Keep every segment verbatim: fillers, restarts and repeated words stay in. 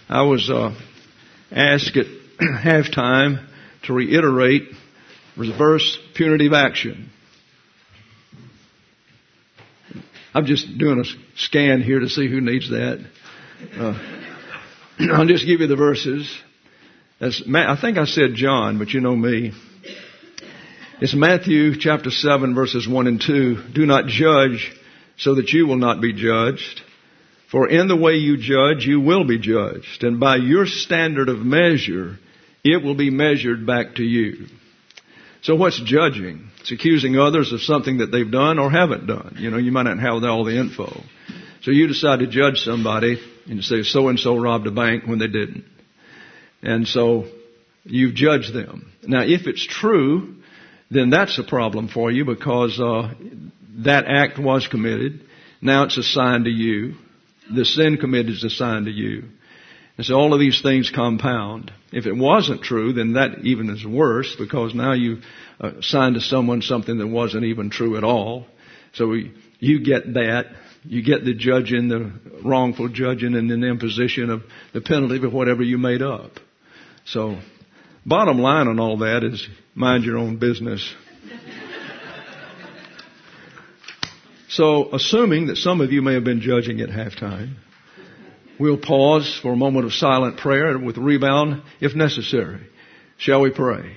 I was uh, asked at halftime to reiterate reverse punitive action. I'm just doing a scan here to see who needs that. Uh, I'll just give you the verses. That's, I think I said John, but you know me. It's Matthew chapter seven, verses one and two. Do not judge so that you will not be judged. For in the way you judge, you will be judged. And by your standard of measure, it will be measured back to you. So what's judging? It's accusing others of something that they've done or haven't done. You know, you might not have all the info. So you decide to judge somebody and you say so-and-so robbed a bank when they didn't. And so you've judged them. Now, if it's true, then that's a problem for you because uh, that act was committed. Now it's assigned to you. The sin committed is assigned to you. And so all of these things compound. If it wasn't true, then that even is worse because now you uh, assigned to someone something that wasn't even true at all. So we, you get that. You get the judging, the wrongful judging, and then the imposition of the penalty of whatever you made up. So bottom line on all that is mind your own business. So, assuming that some of you may have been judging at halftime, we'll pause for a moment of silent prayer with rebound if necessary. Shall we pray?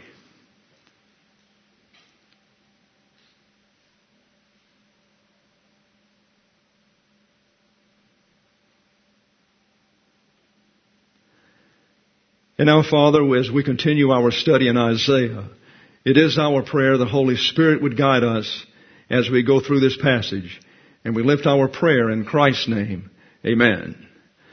And now, Father, as we continue our study in Isaiah, it is our prayer the Holy Spirit would guide us as we go through this passage. And we lift our prayer in Christ's name. Amen.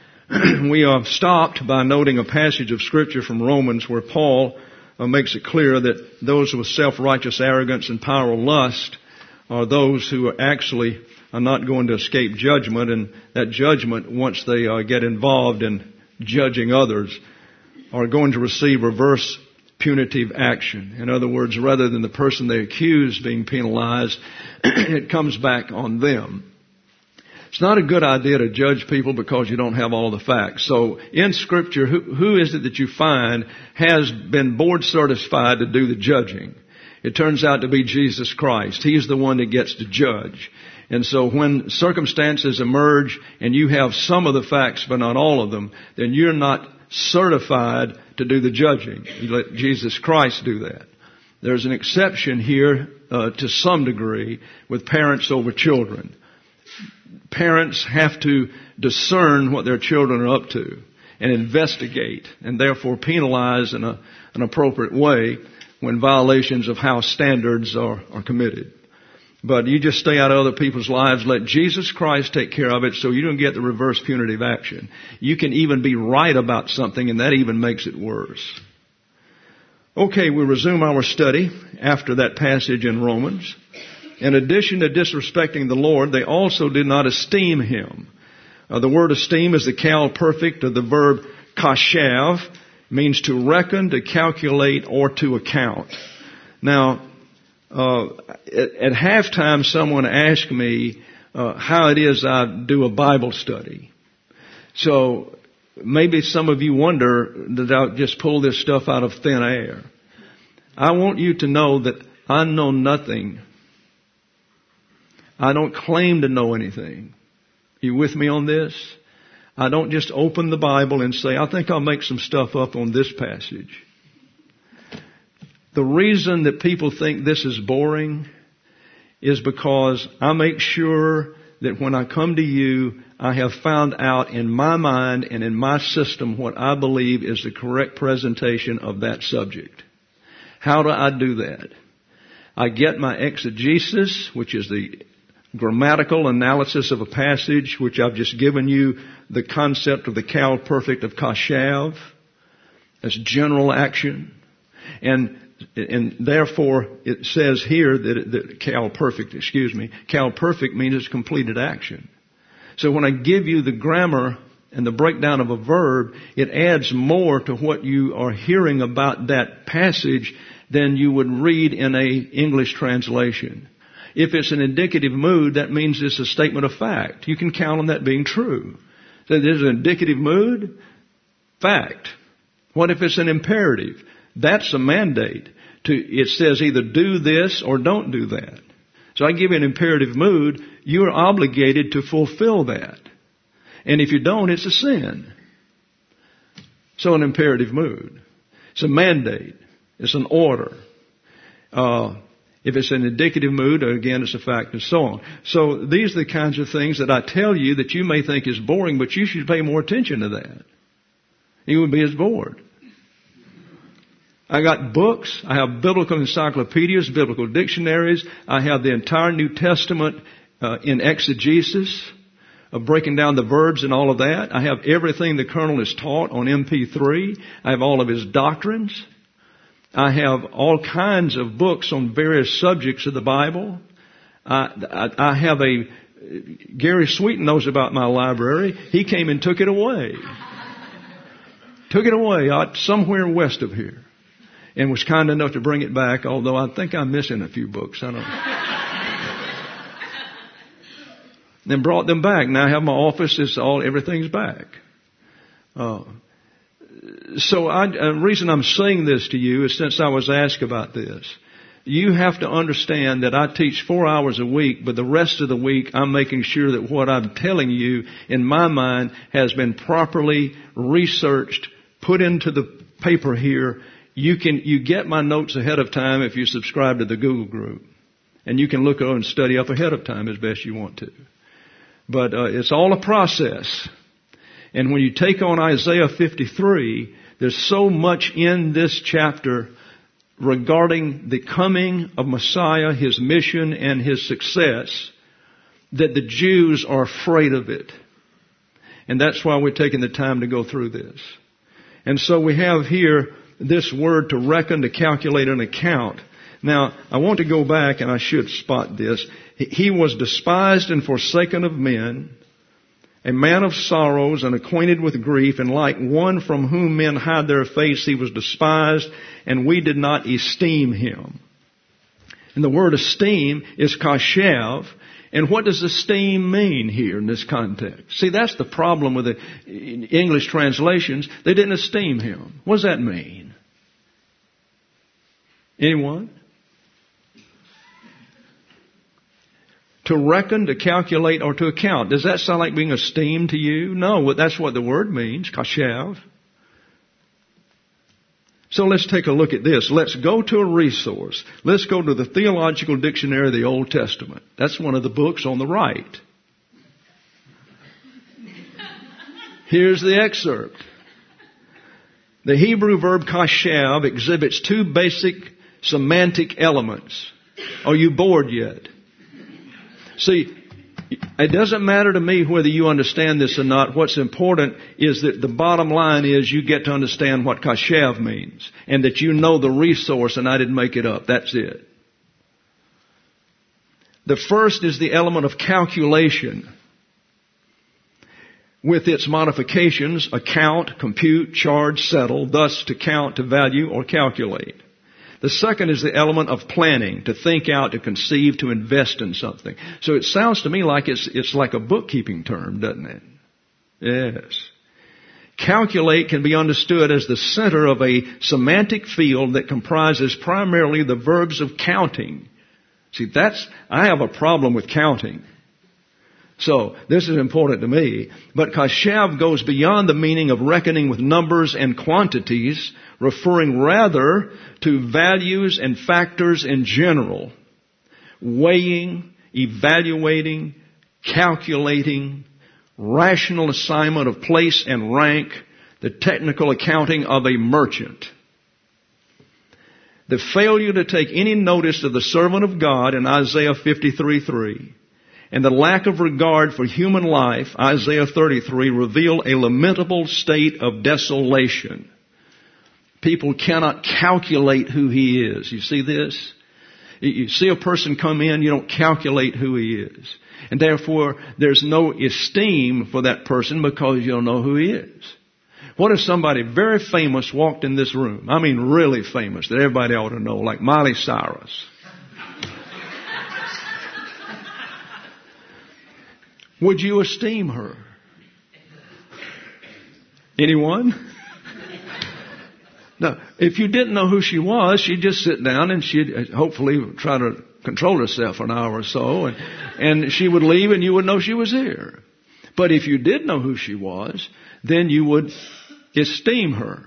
We have stopped by noting a passage of Scripture from Romans where Paul uh, makes it clear that those with self-righteous arrogance and power of lust are those who are actually are not going to escape judgment. And that judgment, once they uh, get involved in judging others, are going to receive reverse punitive action. In other words, rather than the person they accuse being penalized, it comes back on them. It's not a good idea to judge people because you don't have all the facts. So in Scripture, who, who is it that you find has been board certified to do the judging? It turns out to be Jesus Christ. He's the one that gets to judge. And so when circumstances emerge and you have some of the facts but not all of them, then you're not certified to do the judging. You let Jesus Christ do that. There's an exception here uh, to some degree with parents over children. Parents have to discern what their children are up to and investigate and therefore penalize in a, an appropriate way when violations of house standards are, are committed. But you just stay out of other people's lives. Let Jesus Christ take care of it so you don't get the reverse punitive action. You can even be right about something, and that even makes it worse. Okay, we resume our study after that passage in Romans. In addition to disrespecting the Lord, they also did not esteem Him. Uh, the word esteem is the cal perfect of the verb kashav, means to reckon, to calculate, or to account. Now, Uh, at, at halftime, someone asked me uh, how it is I do a Bible study. So maybe some of you wonder that I just pull this stuff out of thin air. I want you to know that I know nothing. I don't claim to know anything. You with me on this? I don't just open the Bible and say, I think I'll make some stuff up on this passage. The reason that people think this is boring is because I make sure that when I come to you, I have found out in my mind and in my system what I believe is the correct presentation of that subject. How do I do that? I get my exegesis, which is the grammatical analysis of a passage, which I've just given you the concept of the cal perfect of kashav. That's general action. And And therefore, it says here that, it, that cal perfect, excuse me, cal perfect means it's completed action. So when I give you the grammar and the breakdown of a verb, it adds more to what you are hearing about that passage than you would read in a English translation. If it's an indicative mood, that means it's a statement of fact. You can count on that being true. So there's an indicative mood. fact? What if it's an imperative? That's a mandate. To, it says either do this or don't do that. So I give you an imperative mood, you're obligated to fulfill that. And if you don't, it's a sin. So an imperative mood. It's a mandate. It's an order. Uh, if it's an indicative mood, again, it's a fact and so on. So these are the kinds of things that I tell you that you may think is boring, but you should pay more attention to that. You would be as bored. I got books. I have biblical encyclopedias, biblical dictionaries. I have the entire New Testament uh, in exegesis, of breaking down the verbs and all of that. I have everything the Colonel is taught on M P three. I have all of his doctrines. I have all kinds of books on various subjects of the Bible. I, I, I have a, Gary Sweeten knows about my library. He came and took it away. Took it away out somewhere west of here. And was kind enough to bring it back, although I think I'm missing a few books. I don't know. Then brought them back. Now I have my office. It's all, everything's back. Uh, so I, the reason I'm saying this to you is since I was asked about this. You have to understand that I teach four hours a week, but the rest of the week I'm making sure that what I'm telling you in my mind has been properly researched, put into the paper here. You can, you get my notes ahead of time if you subscribe to the Google group. And you can look over and study up ahead of time as best you want to. But uh, it's all a process. And when you take on Isaiah fifty-three, there's so much in this chapter regarding the coming of Messiah, His mission, and His success, that the Jews are afraid of it. And that's why we're taking the time to go through this. And so we have here this word to reckon, to calculate an account. Now, I want to go back, and I should spot this. He was despised and forsaken of men, a man of sorrows and acquainted with grief, and like one from whom men hide their face, he was despised, and we did not esteem him. And the word esteem is kashav. And what does esteem mean here in this context? See, that's the problem with the English translations. They didn't esteem him. What does that mean? Anyone? To reckon, to calculate, or to account. Does that sound like being esteemed to you? No, that's what the word means, kashav. So let's take a look at this. Let's go to a resource. Let's go to the Theological Dictionary of the Old Testament. That's one of the books on the right. Here's the excerpt. The Hebrew verb kashav exhibits two basic semantic elements. Are you bored yet? See, it doesn't matter to me whether you understand this or not. What's important is that the bottom line is you get to understand what kashav means and that you know the resource and I didn't make it up. That's it. The first is the element of calculation with its modifications: account, compute, charge, settle, thus to count, to value, or calculate. The second is the element of planning, to think out, to conceive, to invest in something. So it sounds to me like it's, it's like a bookkeeping term, doesn't it? Yes. Calculate can be understood as the center of a semantic field that comprises primarily the verbs of counting. See, that's, I have a problem with counting. So, this is important to me. But kashav goes beyond the meaning of reckoning with numbers and quantities, referring rather to values and factors in general. Weighing, evaluating, calculating, rational assignment of place and rank, the technical accounting of a merchant. The failure to take any notice of the servant of God in Isaiah fifty-three three and the lack of regard for human life, Isaiah thirty-three, reveal a lamentable state of desolation. People cannot calculate who he is. You see this? You see a person come in, you don't calculate who he is. And therefore, there's no esteem for that person because you don't know who he is. What if somebody very famous walked in this room? I mean really famous, that everybody ought to know, like Miley Cyrus. Would you esteem her? Anyone? Now, if you didn't know who she was, she'd just sit down and she'd hopefully try to control herself for an hour or so, and, and she would leave and you would know she was here. But if you did know who she was, then you would esteem her.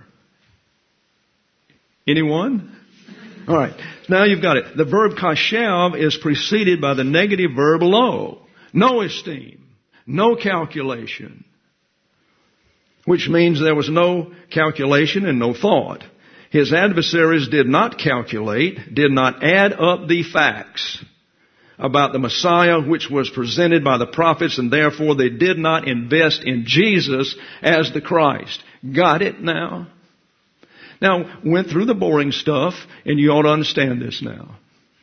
Anyone? All right. Now you've got it. The verb kashav is preceded by the negative verb lo. No esteem. No calculation. Which means there was no calculation and no thought. His adversaries did not calculate, did not add up the facts about the Messiah which was presented by the prophets, and therefore they did not invest in Jesus as the Christ. Got it now? Now, went through the boring stuff, and you ought to understand this now.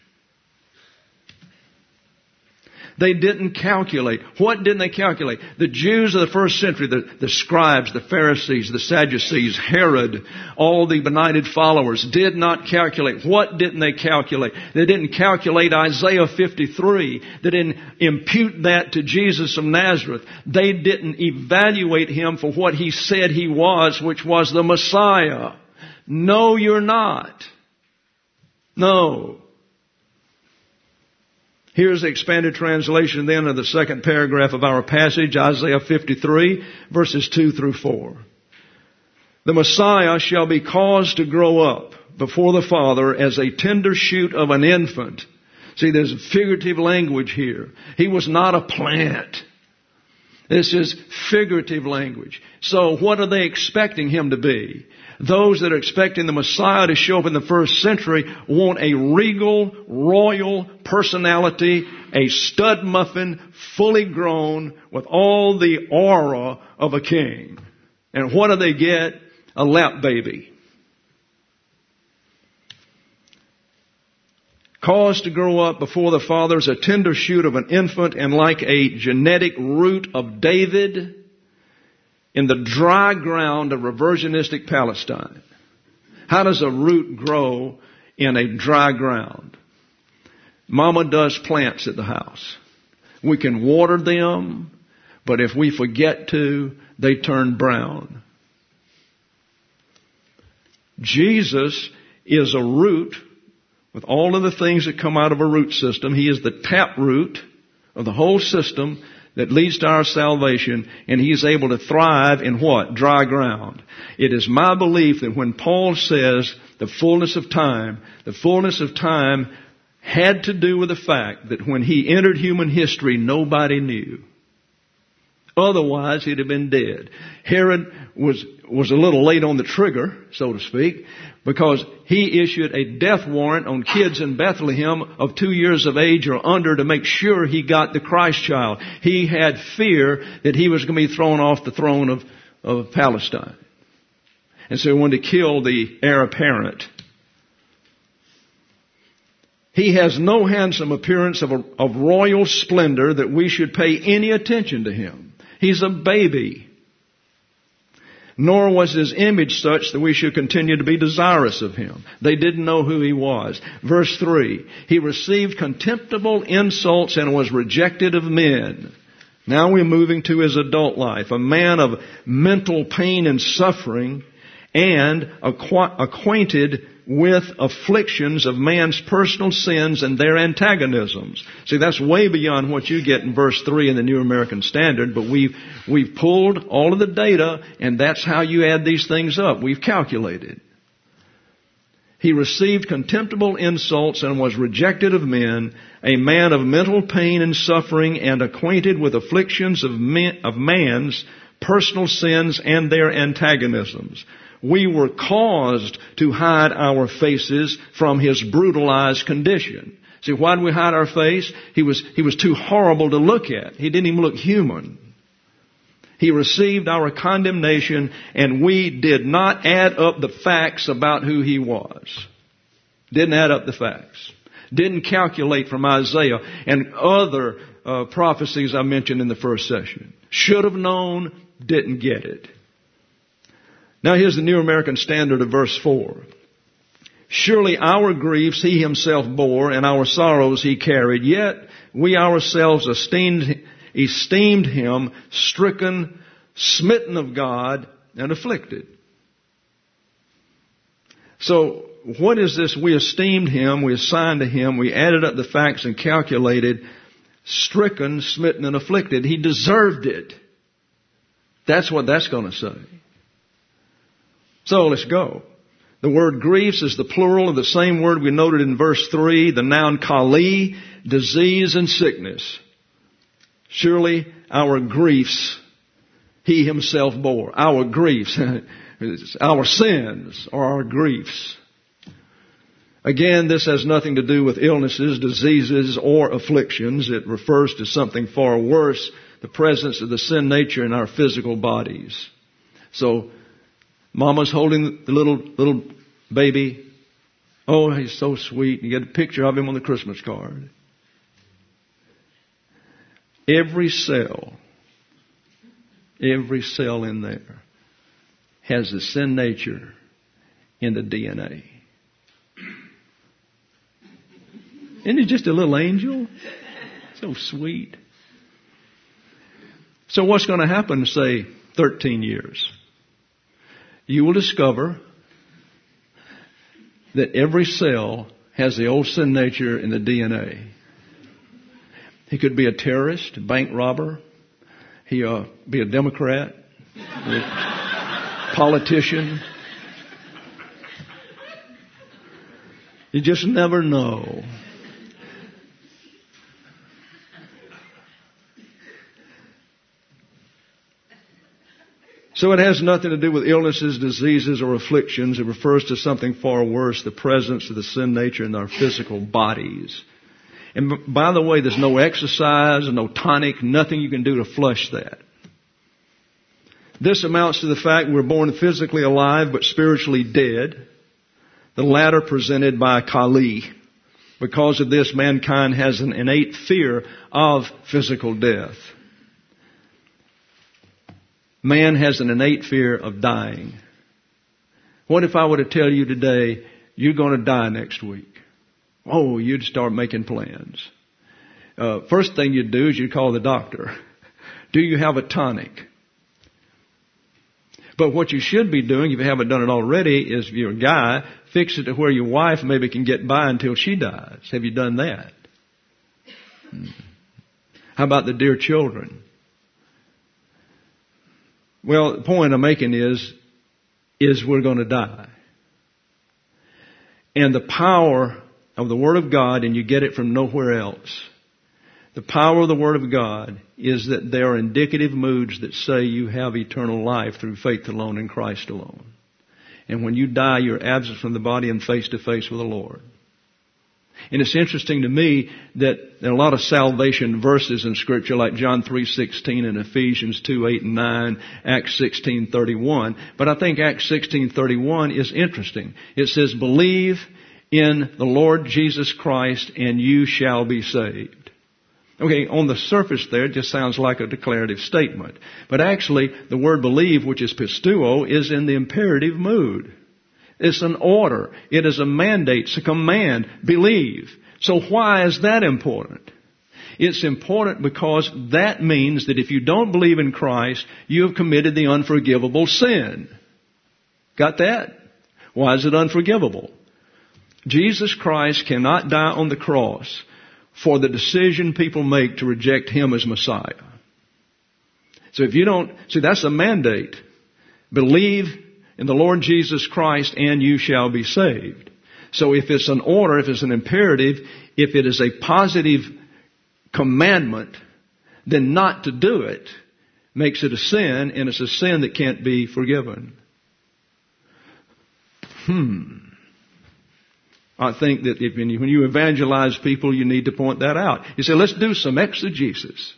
They didn't calculate. What didn't they calculate? The Jews of the first century, the, the scribes, the Pharisees, the Sadducees, Herod, all the benighted followers did not calculate. What didn't they calculate? They didn't calculate Isaiah fifty-three. They didn't impute that to Jesus of Nazareth. They didn't evaluate him for what he said he was, which was the Messiah. No, you're not. No. Here's the expanded translation then of the second paragraph of our passage, Isaiah fifty-three, verses two through four. The Messiah shall be caused to grow up before the Father as a tender shoot of an infant. See, there's figurative language here. He was not a plant. This is figurative language. So what are they expecting him to be? Those that are expecting the Messiah to show up in the first century want a regal, royal personality, a stud muffin, fully grown, with all the aura of a king. And what do they get? A lap baby. Caused to grow up before the Father as a tender shoot of an infant, and like a genetic root of David in the dry ground of reversionistic Palestine. How does a root grow in a dry ground? Mama does plants at the house. We can water them, but if we forget to, they turn brown. Jesus is a root with all of the things that come out of a root system. He is the tap root of the whole system that leads to our salvation, and he is able to thrive in what? Dry ground. It is my belief that when Paul says the fullness of time, the fullness of time had to do with the fact that when he entered human history, nobody knew. Otherwise, he'd have been dead. Herod was, was a little late on the trigger, so to speak, because he issued a death warrant on kids in Bethlehem of two years of age or under to make sure he got the Christ child. He had fear that he was going to be thrown off the throne of, of Palestine. And so he wanted to kill the heir apparent. He has no handsome appearance of, a, of royal splendor that we should pay any attention to him. He's a baby. Nor was his image such that we should continue to be desirous of him. They didn't know who he was. Verse three, he received contemptible insults and was rejected of men. Now we're moving to his adult life. A man of mental pain and suffering, and acqu- acquainted with afflictions of man's personal sins and their antagonisms. See, that's way beyond what you get in verse three in the New American Standard, but we've, we've pulled all of the data, and that's how you add these things up. We've calculated. He received contemptible insults and was rejected of men, a man of mental pain and suffering, and acquainted with afflictions of, men, of man's personal sins and their antagonisms. We were caused to hide our faces from his brutalized condition. See, why did we hide our face? He was, he was too horrible to look at. He didn't even look human. He received our condemnation, and we did not add up the facts about who he was. Didn't add up the facts. Didn't calculate from Isaiah and other uh, prophecies I mentioned in the first session. Should have known, didn't get it. Now here's the New American Standard of verse four. Surely our griefs he himself bore, and our sorrows he carried, yet we ourselves esteemed, esteemed him stricken, smitten of God, and afflicted. So what is this? We esteemed him, we assigned to him, we added up the facts and calculated, stricken, smitten, and afflicted. He deserved it. That's what that's going to say. So let's go. The word griefs is the plural of the same word we noted in verse three, the noun kali, disease and sickness. Surely our griefs he himself bore. Our griefs, our sins are our griefs. Again, this has nothing to do with illnesses, diseases, or afflictions. It refers to something far worse, the presence of the sin nature in our physical bodies. So, Mama's holding the little little baby. Oh, he's so sweet. You get a picture of him on the Christmas card. Every cell, every cell in there has the sin nature in the D N A. Isn't he just a little angel? So sweet. So what's going to happen, say, thirteen years? You will discover that every cell has the old sin nature in the D N A. He could be a terrorist, a bank robber. He uh, be a Democrat, a politician. You just never know. So it has nothing to do with illnesses, diseases, or afflictions. It refers to something far worse, the presence of the sin nature in our physical bodies. And by the way, there's no exercise, no tonic, nothing you can do to flush that. This amounts to the fact we're born physically alive but spiritually dead. The latter presented by Kali. Because of this, mankind has an innate fear of physical death. Man has an innate fear of dying. What if I were to tell you today, you're going to die next week? Oh, you'd start making plans. Uh, first thing you'd do is you'd call the doctor. Do you have a tonic? But what you should be doing, if you haven't done it already, is if you're a guy, fix it to where your wife maybe can get by until she dies. Have you done that? Hmm. How about the dear children? Well, the point I'm making is, is we're going to die. And the power of the Word of God, and you get it from nowhere else, the power of the Word of God is that there are indicative moods that say you have eternal life through faith alone in Christ alone. And when you die, you're absent from the body and face to face with the Lord. And it's interesting to me that there are a lot of salvation verses in Scripture like John three sixteen and Ephesians two eight and nine, Acts sixteen thirty-one. But I think Acts sixteen thirty-one is interesting. It says, believe in the Lord Jesus Christ and you shall be saved. Okay, on the surface there it just sounds like a declarative statement. But actually the word believe, which is pisteuo, is in the imperative mood. It's an order. It is a mandate. It's a command. Believe. So why is that important? It's important because that means that if you don't believe in Christ, you have committed the unforgivable sin. Got that? Why is it unforgivable? Jesus Christ cannot die on the cross for the decision people make to reject Him as Messiah. So if you don't, see, that's a mandate. Believe in the Lord Jesus Christ and you shall be saved. So if it's an order, if it's an imperative, if it is a positive commandment, then not to do it makes it a sin, and it's a sin that can't be forgiven. Hmm. I think that if, when you evangelize people, you need to point that out. You say, let's do some exegesis.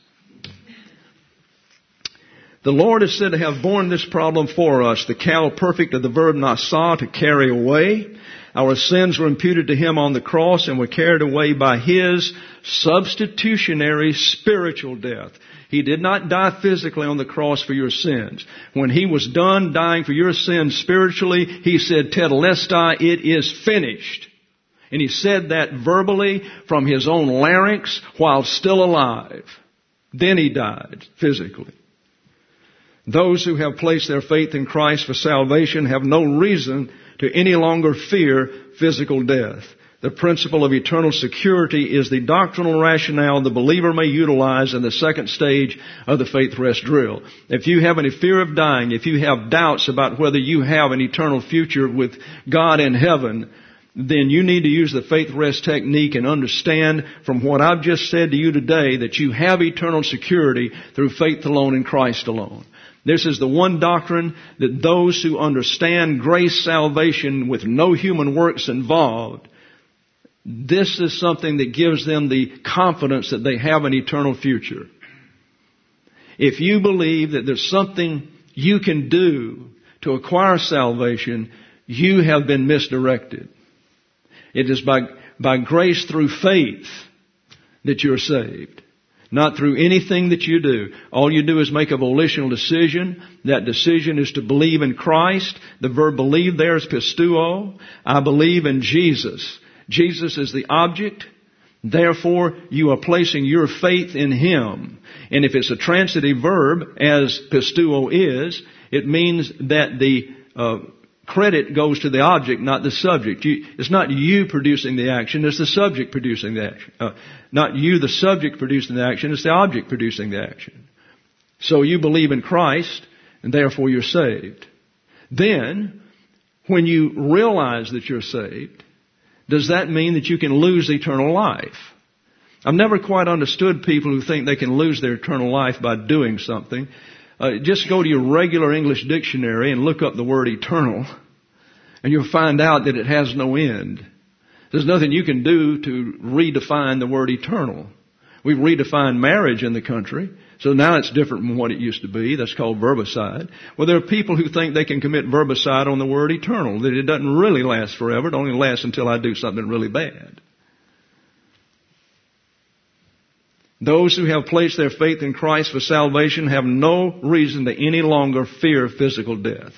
The Lord is said to have borne this problem for us. The cal perfect of the verb nasa, to carry away. Our sins were imputed to Him on the cross and were carried away by His substitutionary spiritual death. He did not die physically on the cross for your sins. When He was done dying for your sins spiritually, He said, Tetelestai, it is finished. And He said that verbally from His own larynx while still alive. Then He died physically. Those who have placed their faith in Christ for salvation have no reason to any longer fear physical death. The principle of eternal security is the doctrinal rationale the believer may utilize in the second stage of the faith rest drill. If you have any fear of dying, if you have doubts about whether you have an eternal future with God in heaven, then you need to use the faith rest technique and understand from what I've just said to you today that you have eternal security through faith alone in Christ alone. This is the one doctrine that those who understand grace salvation with no human works involved, this is something that gives them the confidence that they have an eternal future. If you believe that there's something you can do to acquire salvation, you have been misdirected. It is by, by grace through faith that you're saved. Not through anything that you do. All you do is make a volitional decision. That decision is to believe in Christ. The verb believe there is pisteuo. I believe in Jesus. Jesus is the object. Therefore, you are placing your faith in Him. And if it's a transitive verb, as pisteuo is, it means that the uh, credit goes to the object, not the subject. You, it's not you producing the action, it's the subject producing the action. Uh, not you, the subject, producing the action, it's the object producing the action. So you believe in Christ, and therefore you're saved. Then, when you realize that you're saved, does that mean that you can lose eternal life? I've never quite understood people who think they can lose their eternal life by doing something. Uh, just go to your regular English dictionary and look up the word eternal, and you'll find out that it has no end. There's nothing you can do to redefine the word eternal. We've redefined marriage in the country, so now it's different from what it used to be. That's called verbicide. Well, there are people who think they can commit verbicide on the word eternal, that it doesn't really last forever. It only lasts until I do something really bad. Those who have placed their faith in Christ for salvation have no reason to any longer fear physical death.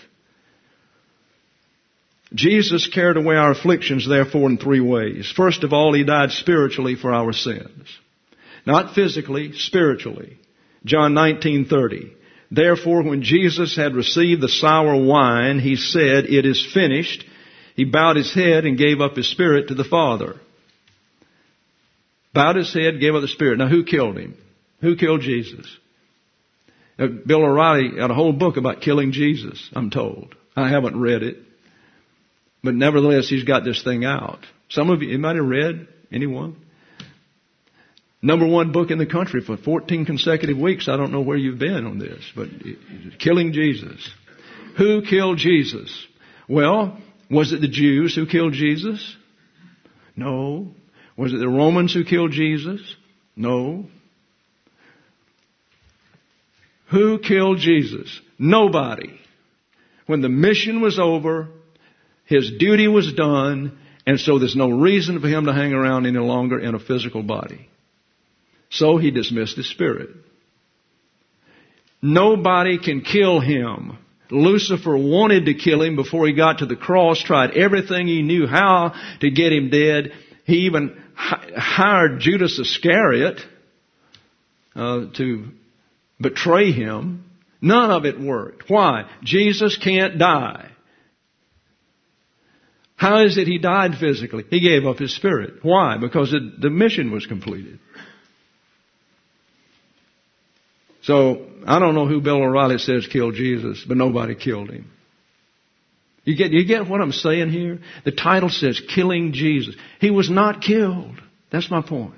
Jesus carried away our afflictions, therefore, in three ways. First of all, He died spiritually for our sins. Not physically, spiritually. John nineteen thirty. Therefore, when Jesus had received the sour wine, He said, "It is finished." He bowed His head and gave up His spirit to the Father. Bowed His head, gave up the spirit. Now, who killed Him? Who killed Jesus? Now, Bill O'Reilly had a whole book about killing Jesus, I'm told. I haven't read it. But nevertheless, he's got this thing out. Some of you, anybody read? Anyone? Number one book in the country for fourteen consecutive weeks. I don't know where you've been on this, but killing Jesus. Who killed Jesus? Well, was it the Jews who killed Jesus? No. Was it the Romans who killed Jesus? No. Who killed Jesus? Nobody. When the mission was over, His duty was done, and so there's no reason for Him to hang around any longer in a physical body. So He dismissed His spirit. Nobody can kill Him. Lucifer wanted to kill Him before He got to the cross, tried everything he knew how to get Him dead. He even hired Judas Iscariot uh, to betray Him. None of it worked. Why? Jesus can't die. How is it He died physically? He gave up His spirit. Why? Because it, the mission was completed. So, I don't know who Bill O'Reilly says killed Jesus, but nobody killed Him. You get, you get what I'm saying here? The title says killing Jesus. He was not killed. That's my point.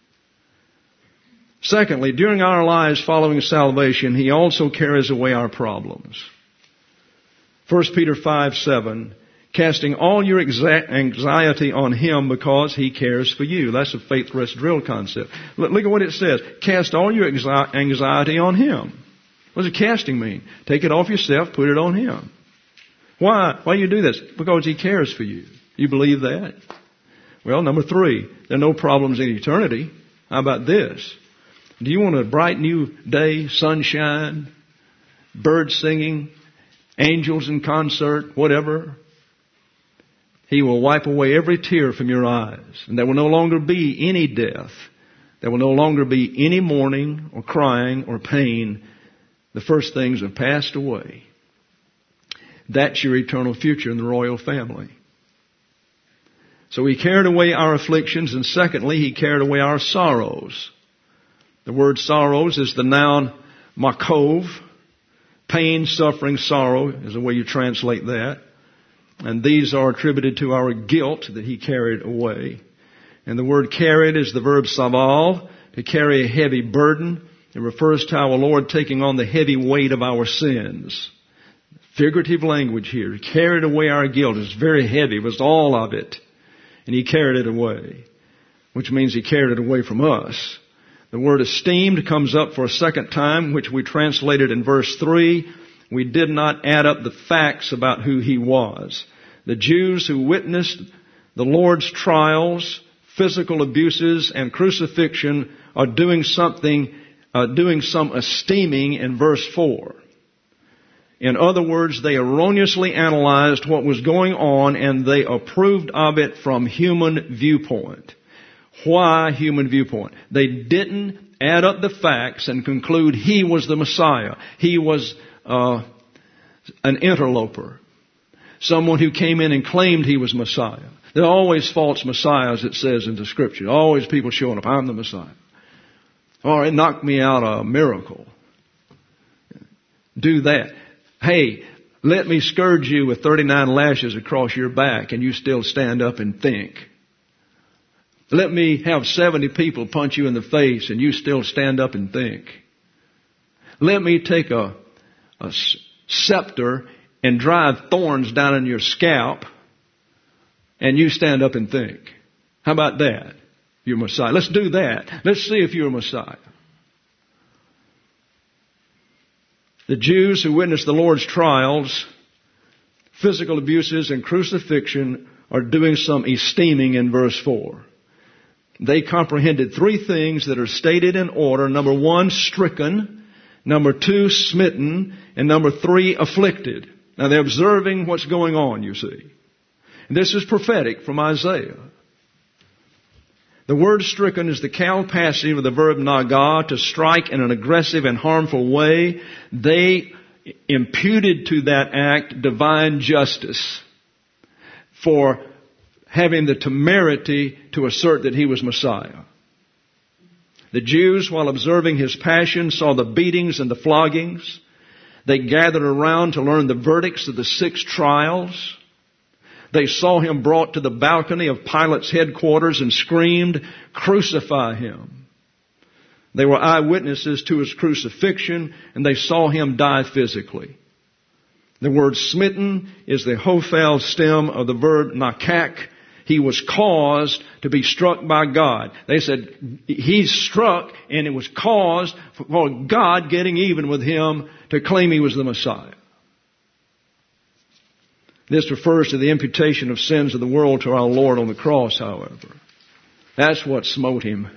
Secondly, during our lives following salvation, He also carries away our problems. First Peter five seven, casting all your anxiety on Him because He cares for you. That's a faith rest drill concept. Look at what it says. Cast all your anxiety on Him. What does casting mean? Take it off yourself, put it on Him. Why? Why do you do this? Because He cares for you. You believe that? Well, number three, there are no problems in eternity. How about this? Do you want a bright new day, sunshine, birds singing, angels in concert, whatever? He will wipe away every tear from your eyes. And there will no longer be any death. There will no longer be any mourning or crying or pain. The first things have passed away. That's your eternal future in the royal family. So He carried away our afflictions, and secondly, He carried away our sorrows. The word sorrows is the noun makov. Pain, suffering, sorrow is the way you translate that. And these are attributed to our guilt that He carried away. And the word carried is the verb saval, to carry a heavy burden. It refers to our Lord taking on the heavy weight of our sins. Figurative language here. He carried away our guilt. It's very heavy. It was all of it. And He carried it away, which means He carried it away from us. The word esteemed comes up for a second time, which we translated in verse three. We did not add up the facts about who He was. The Jews who witnessed the Lord's trials, physical abuses, and crucifixion are doing something, uh, doing some esteeming in verse four. In other words, they erroneously analyzed what was going on and they approved of it from human viewpoint. Why human viewpoint? They didn't add up the facts and conclude He was the Messiah. He was uh, an interloper. Someone who came in and claimed He was Messiah. There are always false messiahs, it says in the Scripture. Always people showing up, I'm the Messiah. Or it knocked me out a miracle. Do that. Hey, let me scourge you with thirty-nine lashes across your back and you still stand up and think. Let me have seventy people punch you in the face and you still stand up and think. Let me take a, a scepter and drive thorns down in your scalp and you stand up and think. How about that? You're Messiah. Let's do that. Let's see if you're a Messiah. The Jews who witnessed the Lord's trials, physical abuses, and crucifixion are doing some esteeming in verse four. They comprehended three things that are stated in order. Number one, stricken. Number two, smitten. And number three, afflicted. Now they're observing what's going on, you see. And this is prophetic from Isaiah. The word stricken is the cal passive of the verb naga, to strike in an aggressive and harmful way. They imputed to that act divine justice for having the temerity to assert that He was Messiah. The Jews, while observing His passion, saw the beatings and the floggings. They gathered around to learn the verdicts of the six trials. They saw Him brought to the balcony of Pilate's headquarters and screamed, "Crucify Him." They were eyewitnesses to His crucifixion, and they saw Him die physically. The word smitten is the hofel stem of the verb nakak. He was caused to be struck by God. They said He's struck, and it was caused for God getting even with Him to claim He was the Messiah. This refers to the imputation of sins of the world to our Lord on the cross, however. That's what smote Him.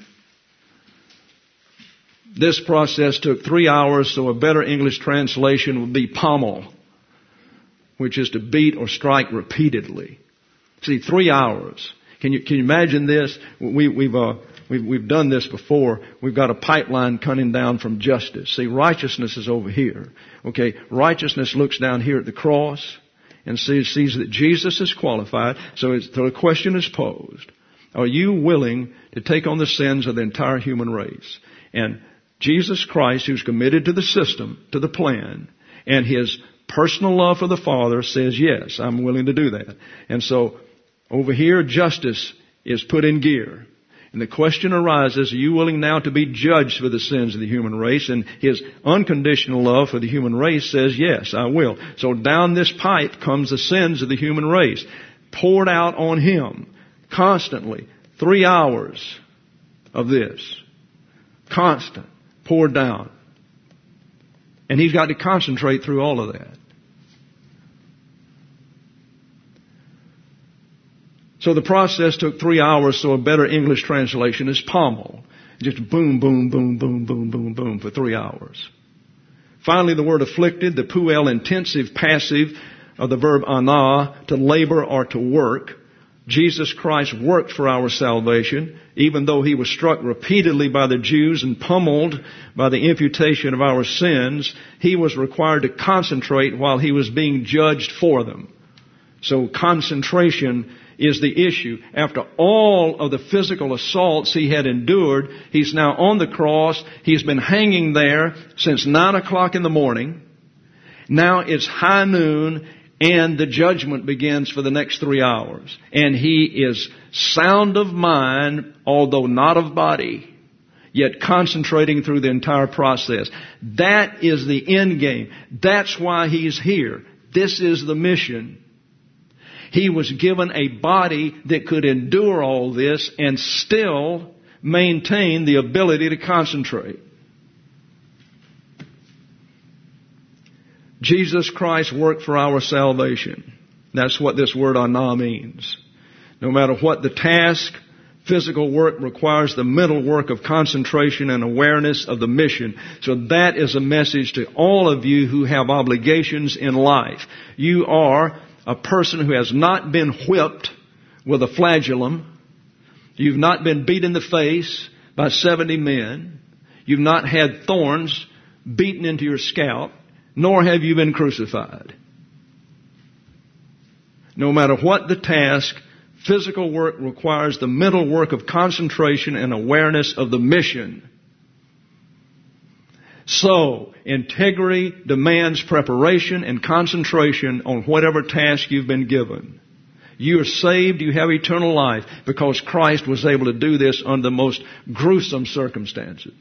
This process took three hours, so a better English translation would be pommel, which is to beat or strike repeatedly. See, three hours. Can you, can you imagine this? We, we've, uh, we've, we've done this before. We've got a pipeline coming down from justice. See, righteousness is over here. Okay, righteousness looks down here at the cross and sees, sees that Jesus is qualified. So, it's, so the question is posed. Are you willing to take on the sins of the entire human race? And Jesus Christ, who's committed to the system, to the plan, and His personal love for the Father says, yes, I'm willing to do that. And so, over here, justice is put in gear. And the question arises, are you willing now to be judged for the sins of the human race? And His unconditional love for the human race says, yes, I will. So down this pipe comes the sins of the human race, poured out on Him constantly. Three hours of this. Constant. Poured down. And He's got to concentrate through all of that. So the process took three hours, so a better English translation is pommel. Just boom, boom, boom, boom, boom, boom, boom for three hours. Finally, the word afflicted, the puel intensive passive of the verb ana, to labor or to work. Jesus Christ worked for our salvation, even though He was struck repeatedly by the Jews and pummeled by the imputation of our sins. He was required to concentrate while He was being judged for them. So concentration is the issue. After all of the physical assaults He had endured, He's now on the cross. He's been hanging there since nine o'clock in the morning. Now it's high noon, and the judgment begins for the next three hours. And He is sound of mind, although not of body, yet concentrating through the entire process. That is the end game. That's why He's here. This is the mission. He was given a body that could endure all this and still maintain the ability to concentrate. Jesus Christ worked for our salvation. That's what this word ana means. No matter what the task, physical work requires the mental work of concentration and awareness of the mission. So that is a message to all of you who have obligations in life. You are a person who has not been whipped with a flagellum. You've not been beat in the face by seventy men. You've not had thorns beaten into your scalp. Nor have you been crucified. No matter what the task, physical work requires the mental work of concentration and awareness of the mission. So, integrity demands preparation and concentration on whatever task you've been given. You are saved, you have eternal life, because Christ was able to do this under the most gruesome circumstances.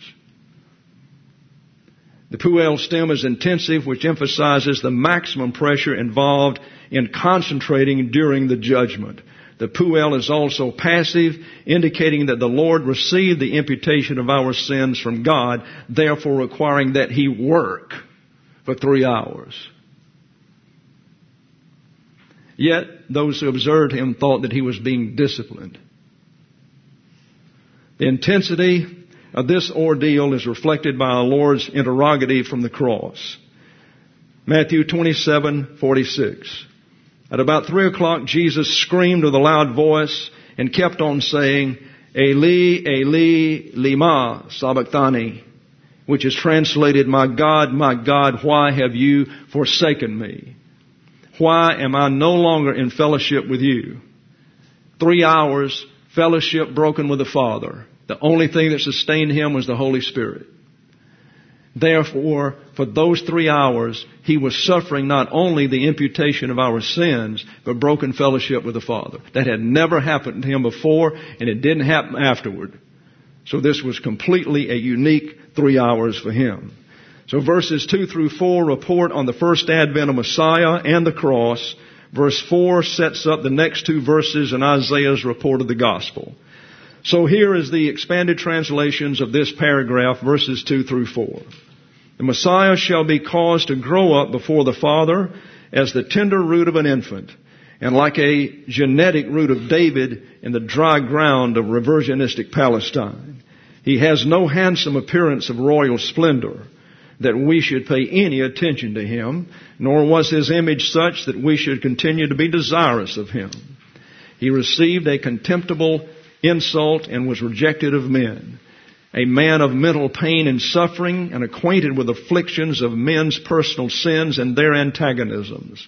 The Puel stem is intensive, which emphasizes the maximum pressure involved in concentrating during the judgment. The Puel is also passive, indicating that the Lord received the imputation of our sins from God, therefore requiring that He work for three hours. Yet, those who observed Him thought that He was being disciplined. The intensity of this ordeal is reflected by our Lord's interrogative from the cross. Matthew twenty-seven forty-six. At about three o'clock, Jesus screamed with a loud voice and kept on saying, Eli, Eli, lima sabachthani, which is translated, My God, my God, why have you forsaken me? Why am I no longer in fellowship with you? Three hours, fellowship broken with the Father. The only thing that sustained Him was the Holy Spirit. Therefore, for those three hours, He was suffering not only the imputation of our sins, but broken fellowship with the Father. That had never happened to Him before, and it didn't happen afterward. So this was completely a unique three hours for Him. So verses two through four report on the first advent of Messiah and the cross. Verse four sets up the next two verses in Isaiah's report of the gospel. So here is the expanded translations of this paragraph, verses two through four. The Messiah shall be caused to grow up before the Father as the tender root of an infant, and like a genetic root of David in the dry ground of reversionistic Palestine. He has no handsome appearance of royal splendor, that we should pay any attention to Him, nor was His image such that we should continue to be desirous of Him. He received a contemptible insult and was rejected of men, a man of mental pain and suffering and acquainted with afflictions of men's personal sins and their antagonisms.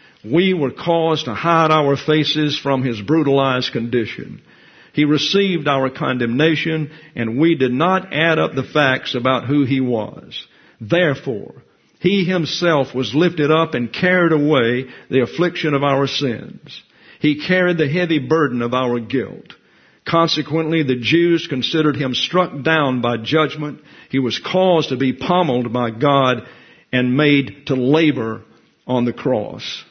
We were caused to hide our faces from His brutalized condition. He received our condemnation, and we did not add up the facts about who He was. Therefore, He Himself was lifted up and carried away the affliction of our sins. He carried the heavy burden of our guilt. Consequently, the Jews considered Him struck down by judgment. He was caused to be pummeled by God and made to labor on the cross.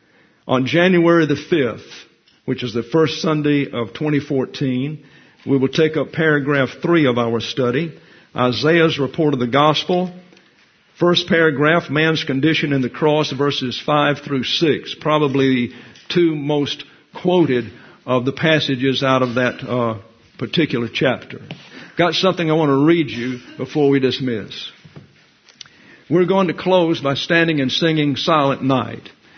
On January the fifth, which is the first Sunday of twenty fourteen, we will take up paragraph three of our study, Isaiah's report of the gospel. First paragraph, man's condition in the cross, verses five through six, probably the two most quoted of the passages out of that uh, particular chapter. Got something I want to read you before we dismiss. We're going to close by standing and singing Silent Night.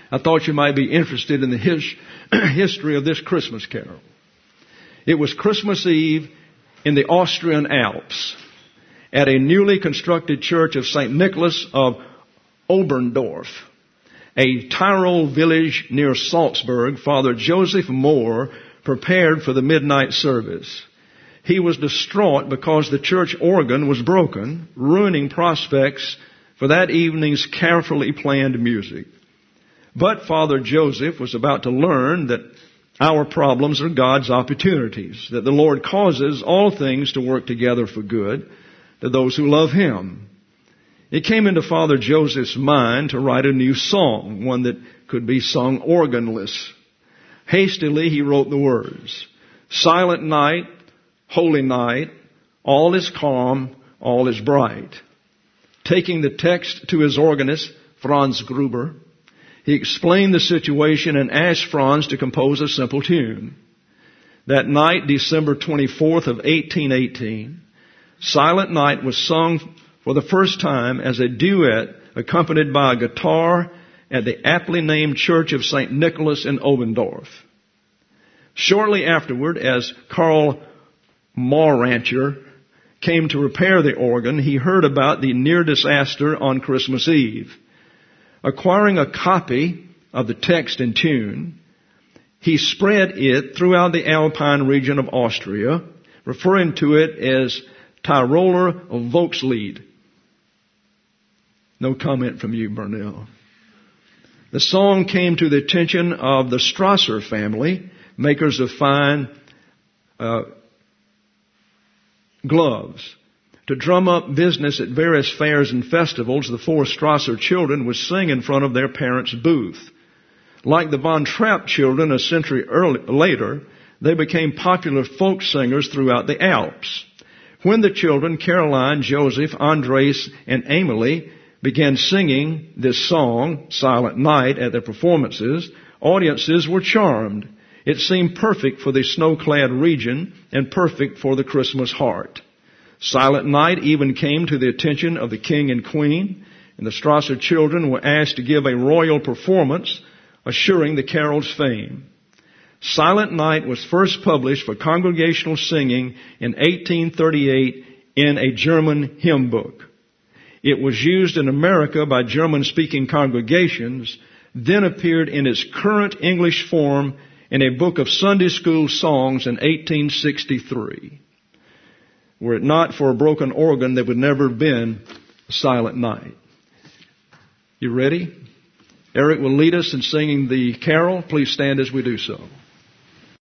I thought you might be interested in the his, history of this Christmas carol. It was Christmas Eve in the Austrian Alps at a newly constructed church of Saint Nicholas of Oberndorf, a Tyrol village near Salzburg. Father Joseph Mohr prepared for the midnight service. He was distraught because the church organ was broken, ruining prospects for that evening's carefully planned music. But Father Joseph was about to learn that our problems are God's opportunities, that the Lord causes all things to work together for good to those who love Him. It came into Father Joseph's mind to write a new song, one that could be sung organless. Hastily he wrote the words, "Silent night, holy night, all is calm, all is bright." Taking the text to his organist, Franz Gruber, he explained the situation and asked Franz to compose a simple tune. That night, December twenty-fourth of eighteen eighteen, Silent Night was sung for the first time as a duet accompanied by a guitar at the aptly named Church of Saint Nicholas in Oberndorf. Shortly afterward, as Karl Maurancher came to repair the organ, he heard about the near disaster on Christmas Eve. Acquiring a copy of the text and tune, he spread it throughout the Alpine region of Austria, referring to it as Tiroler Volkslied. No comment from you, Burnell. The song came to the attention of the Strasser family, makers of fine uh, gloves. To drum up business at various fairs and festivals, the four Strasser children would sing in front of their parents' booth. Like the Von Trapp children a century early, later, they became popular folk singers throughout the Alps. When the children, Caroline, Joseph, Andres, and Emily, began singing this song, Silent Night, at their performances, audiences were charmed. It seemed perfect for the snow-clad region and perfect for the Christmas heart. Silent Night even came to the attention of the king and queen, and the Strasser children were asked to give a royal performance, assuring the carol's fame. Silent Night was first published for congregational singing in eighteen thirty-eight in a German hymn book. It was used in America by German-speaking congregations, then appeared in its current English form in a book of Sunday school songs in eighteen sixty-three. Were it not for a broken organ, there would never have been a Silent Night. You ready? Eric will lead us in singing the carol. Please stand as we do so.